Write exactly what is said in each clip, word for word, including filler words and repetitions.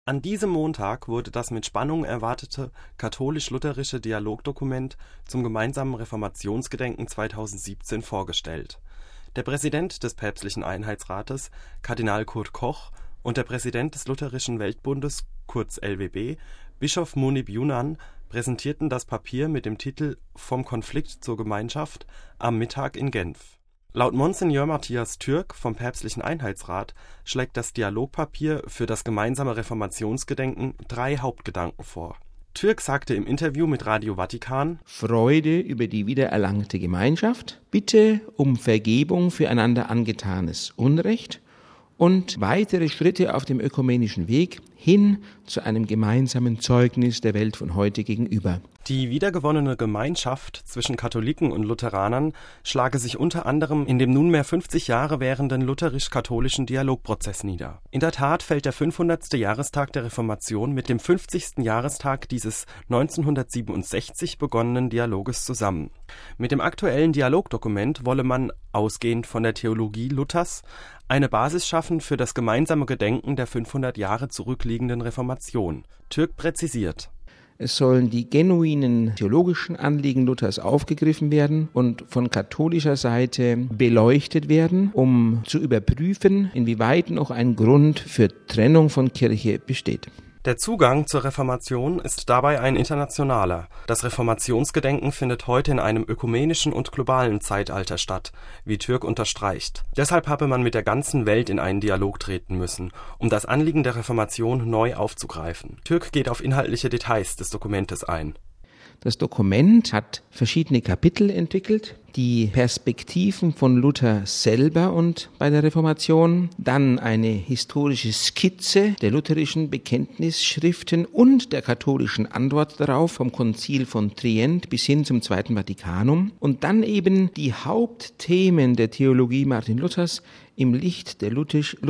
An diesem Montag wurde das mit Spannung erwartete katholisch-lutherische Dialogdokument zum gemeinsamen Reformationsgedenken zweitausendsiebzehn vorgestellt. Der Präsident des Päpstlichen Einheitsrates, Kardinal Kurt Koch, und der Präsident des Lutherischen Weltbundes, kurz L W B, Bischof Munib Yunan, präsentierten das Papier mit dem Titel Vom Konflikt zur Gemeinschaft am Mittag in Genf. Laut Monsignor Matthias Türk vom Päpstlichen Einheitsrat schlägt das Dialogpapier für das gemeinsame Reformationsgedenken drei Hauptgedanken vor. Türk sagte im Interview mit Radio Vatikan: Freude über die wiedererlangte Gemeinschaft, Bitte um Vergebung für einander angetanes Unrecht und weitere Schritte auf dem ökumenischen Weg hin zu einem gemeinsamen Zeugnis der Welt von heute gegenüber. Die wiedergewonnene Gemeinschaft zwischen Katholiken und Lutheranern schlage sich unter anderem in dem nunmehr fünfzig Jahre währenden lutherisch-katholischen Dialogprozess nieder. In der Tat fällt der fünfhundertste Jahrestag der Reformation mit dem fünfzigsten Jahrestag dieses neunzehnhundertsiebenundsechzig begonnenen Dialoges zusammen. Mit dem aktuellen Dialogdokument wolle man, ausgehend von der Theologie Luthers, eine Basis schaffen für das gemeinsame Gedenken der fünfhundert Jahre zurückliegenden Reformation. Türk präzisiert: Es sollen die genuinen theologischen Anliegen Luthers aufgegriffen werden und von katholischer Seite beleuchtet werden, um zu überprüfen, inwieweit noch ein Grund für Trennung von Kirche besteht. Der Zugang zur Reformation ist dabei ein internationaler. Das Reformationsgedenken findet heute in einem ökumenischen und globalen Zeitalter statt, wie Türk unterstreicht. Deshalb habe man mit der ganzen Welt in einen Dialog treten müssen, um das Anliegen der Reformation neu aufzugreifen. Türk geht auf inhaltliche Details des Dokumentes ein. Das Dokument hat verschiedene Kapitel entwickelt, die Perspektiven von Luther selber und bei der Reformation, dann eine historische Skizze der lutherischen Bekenntnisschriften und der katholischen Antwort darauf vom Konzil von Trient bis hin zum Zweiten Vatikanum und dann eben die Hauptthemen der Theologie Martin Luthers im Licht der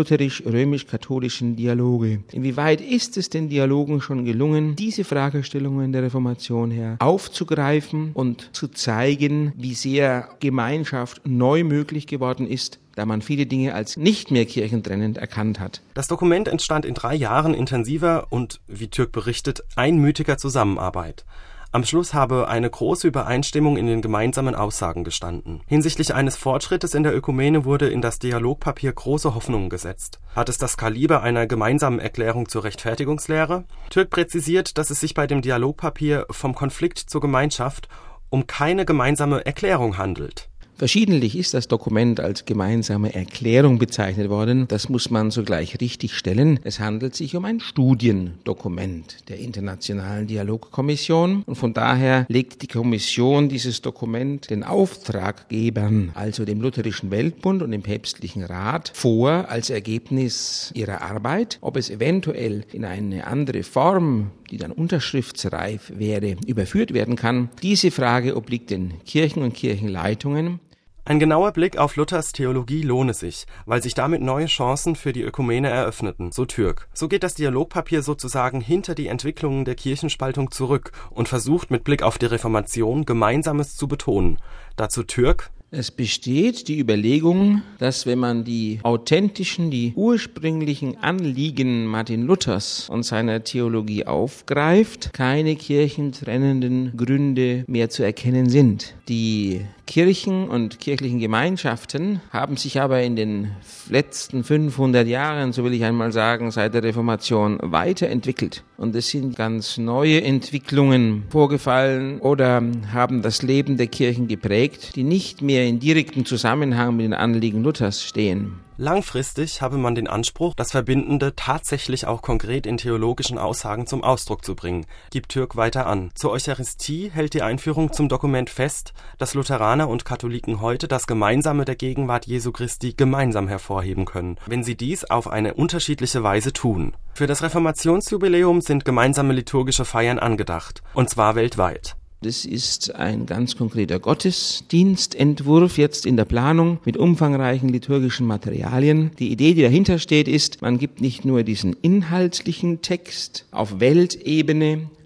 lutherisch-römisch-katholischen Dialoge. Inwieweit ist es den Dialogen schon gelungen, diese Fragestellungen der Reformation her aufzugreifen und zu zeigen, wie sehr Gemeinschaft neu möglich geworden ist, da man viele Dinge als nicht mehr kirchentrennend erkannt hat. Das Dokument entstand in drei Jahren intensiver und, wie Türk berichtet, einmütiger Zusammenarbeit. Am Schluss habe eine große Übereinstimmung in den gemeinsamen Aussagen gestanden. Hinsichtlich eines Fortschrittes in der Ökumene wurde in das Dialogpapier große Hoffnungen gesetzt. Hat es das Kaliber einer gemeinsamen Erklärung zur Rechtfertigungslehre? Türk präzisiert, dass es sich bei dem Dialogpapier vom Konflikt zur Gemeinschaft um keine gemeinsame Erklärung handelt. Verschiedentlich ist das Dokument als gemeinsame Erklärung bezeichnet worden. Das muss man sogleich richtigstellen. Es handelt sich um ein Studiendokument der Internationalen Dialogkommission und von daher legt die Kommission dieses Dokument den Auftraggebern, also dem Lutherischen Weltbund und dem Päpstlichen Rat, vor als Ergebnis ihrer Arbeit. Ob es eventuell in eine andere Form, die dann unterschriftsreif wäre, überführt werden kann, diese Frage obliegt den Kirchen und Kirchenleitungen. Ein genauer Blick auf Luthers Theologie lohne sich, weil sich damit neue Chancen für die Ökumene eröffneten, so Türk. So geht das Dialogpapier sozusagen hinter die Entwicklungen der Kirchenspaltung zurück und versucht mit Blick auf die Reformation Gemeinsames zu betonen. Dazu Türk: Es besteht die Überlegung, dass wenn man die authentischen, die ursprünglichen Anliegen Martin Luthers und seiner Theologie aufgreift, keine kirchentrennenden Gründe mehr zu erkennen sind. Die Kirchen und kirchlichen Gemeinschaften haben sich aber in den letzten fünfhundert Jahren, so will ich einmal sagen, seit der Reformation weiterentwickelt. Und es sind ganz neue Entwicklungen vorgefallen oder haben das Leben der Kirchen geprägt, die nicht mehr in direktem Zusammenhang mit den Anliegen Luthers stehen. Langfristig habe man den Anspruch, das Verbindende tatsächlich auch konkret in theologischen Aussagen zum Ausdruck zu bringen, gibt Türk weiter an. Zur Eucharistie hält die Einführung zum Dokument fest, dass Lutheraner und Katholiken heute das Gemeinsame der Gegenwart Jesu Christi gemeinsam hervorheben können, wenn sie dies auf eine unterschiedliche Weise tun. Für das Reformationsjubiläum sind gemeinsame liturgische Feiern angedacht, und zwar weltweit. Das ist ein ganz konkreter Gottesdienstentwurf jetzt in der Planung mit umfangreichen liturgischen Materialien. Die Idee, die dahinter steht, ist, man gibt nicht nur diesen inhaltlichen Text auf Weltebene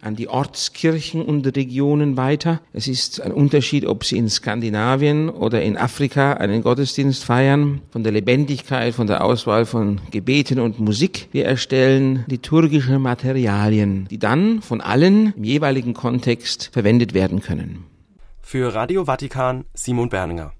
an die Ortskirchen und Regionen weiter. Es ist ein Unterschied, ob Sie in Skandinavien oder in Afrika einen Gottesdienst feiern, von der Lebendigkeit, von der Auswahl von Gebeten und Musik. Wir erstellen liturgische Materialien, die dann von allen im jeweiligen Kontext verwendet werden können. Für Radio Vatikan Simon Berninger.